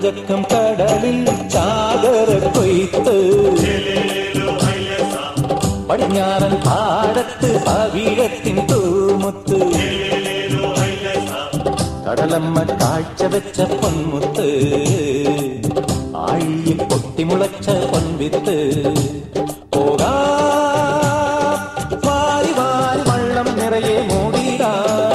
ചാഞ്ചക്കം കടലിൽ ചാകര കൊയ്ത്ത്, പടിഞ്ഞാറൻ പാടത്ത് പവിഴത്തിൻ തൂമുത്ത്, കടലമ്മ കാഴ്ചവെച്ച പൊന്മുത്ത്, ആഴിയിൽ പൊട്ടിമുളച്ച പൊൻവിത്ത്. പോകാ വാരി വാരി വള്ളം നിറയെ മൂടിടാ,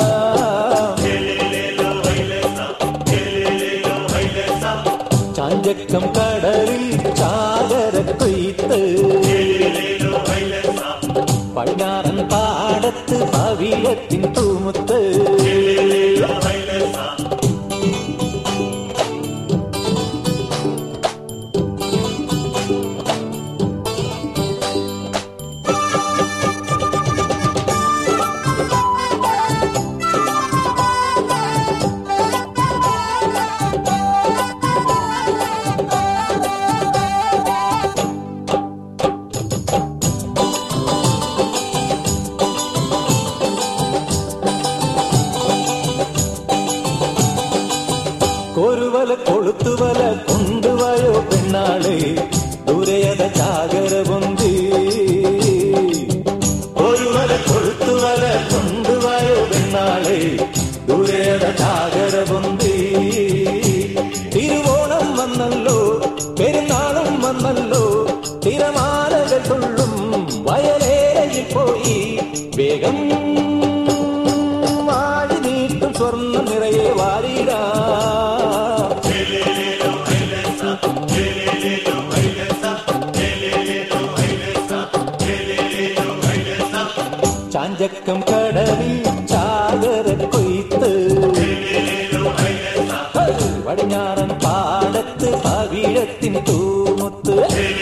ചാഞ്ചക്കം കടലിൽ ചാകര കൊയ്ത്ത്, പടിഞ്ഞാറൻ പാടത്ത് പവിഴത്തിൻ തൂമുത്ത്. കോരുവല കൊളുത്തുവല കൊണ്ടുവായോ പെണ്ണാളെ, ദൂരയത ചാകര പൊന്തി. കോരുവല കൊളുത്തുവല കൊണ്ടുവായോ പെണ്ണാളെ, ദൂരയത ചാകര പൊന്തി. തിരുവോണം വന്നല്ലോ, പെരുന്നാളും വന്നല്ലോ, തിരമാലകൾ കൊള്ളും വയലേയിൽ പോയി. വേഗം വാരി നീട്ടും സ്വർണ്ണം നിറയെ വാരിടാ, ചാഞ്ചക്കം കടലിൽ ചാകര കൊയ്ത്ത്, പടിഞ്ഞാറൻ പാടത്ത് പവിഴത്തിൻ തൂമുത്ത്.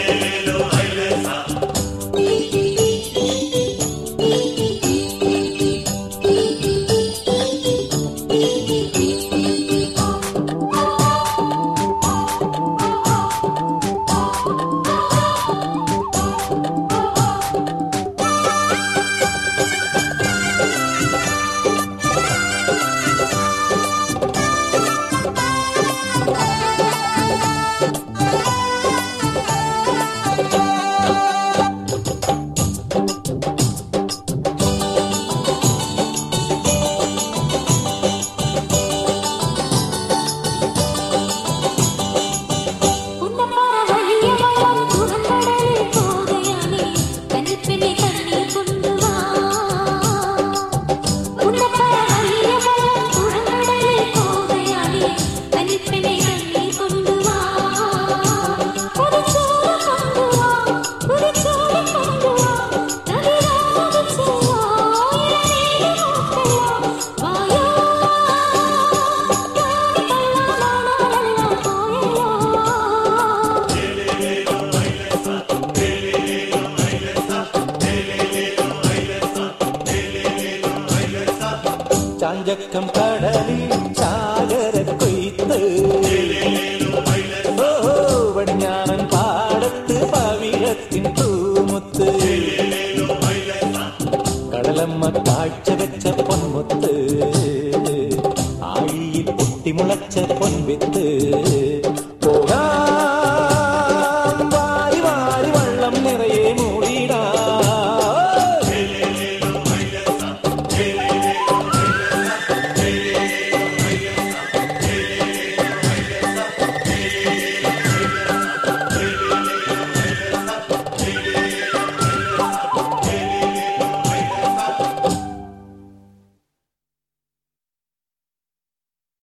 ചാഞ്ചക്കം കടലിൽ ചാകര കൊയ്ത്ത്, പടിഞ്ഞാറൻ പാടത്ത് പവിഴത്തിൻ തൂമുത്ത്, കടലമ്മ കാഴ്ചവെച്ച പൊന്മുത്ത്, ആഴിയിൽ പൊട്ടിമുളച്ച പൊൻവിത്ത്.